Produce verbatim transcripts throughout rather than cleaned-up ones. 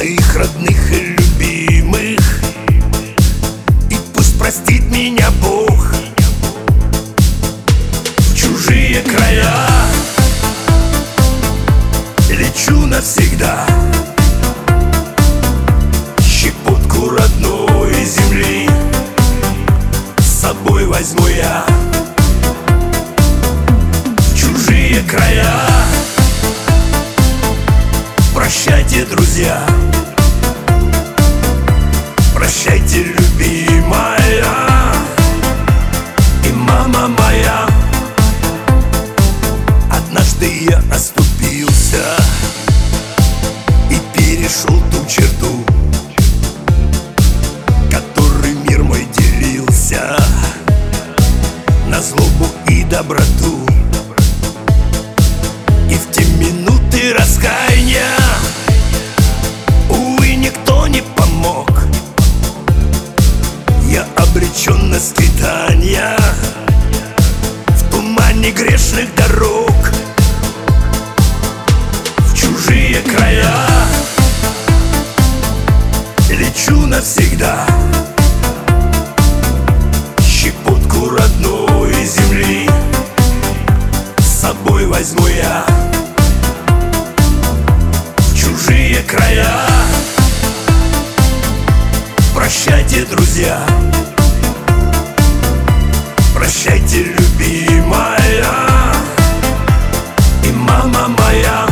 моих родных и любимых. И пусть простит меня Бог. В чужие края лечу навсегда. Щепотку родной земли с собой возьму я. В чужие края. Прощайте, друзья, прощайте, любимая и мама моя. Однажды я оступился и перешел ту черту, которой мир мой делился на злобу и доброту. И в те минуты раскаяния, увы, никто не помог. Я обречен на скитания в тумане грешных дорог. В чужие края лечу навсегда. Щепотку родной земли с собой возьму я. В чужие края. Прощайте, друзья, прощайте, любимая и мама моя.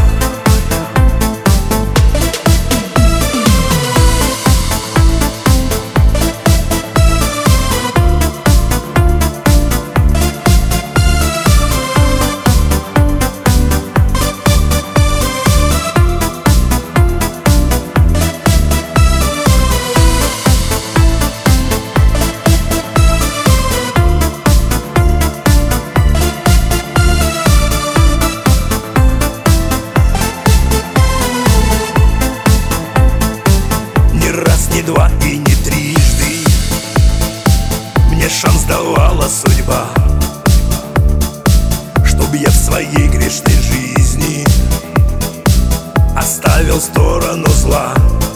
Не два и не трижды мне шанс давала судьба, чтоб я в своей грешной жизни оставил сторону зла.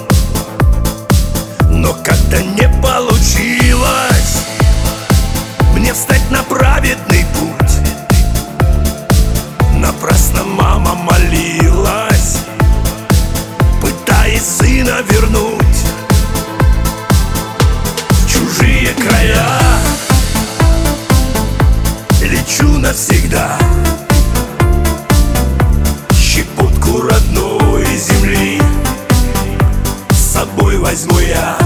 Но когда не получилось мне встать на праведный путь, напрасно мама молилась, пытаясь сына вернуть. Чужие края лечу навсегда. Щепотку родной земли с собой возьму я.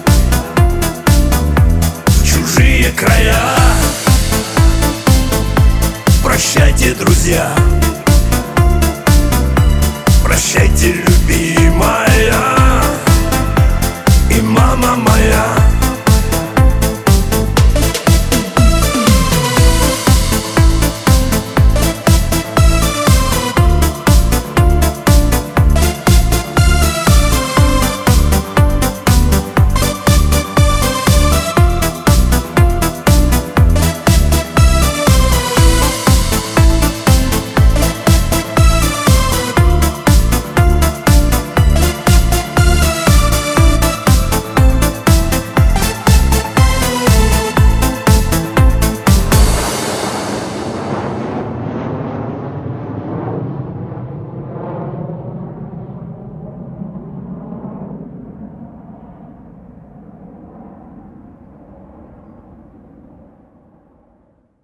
В чужие края. Прощайте, друзья,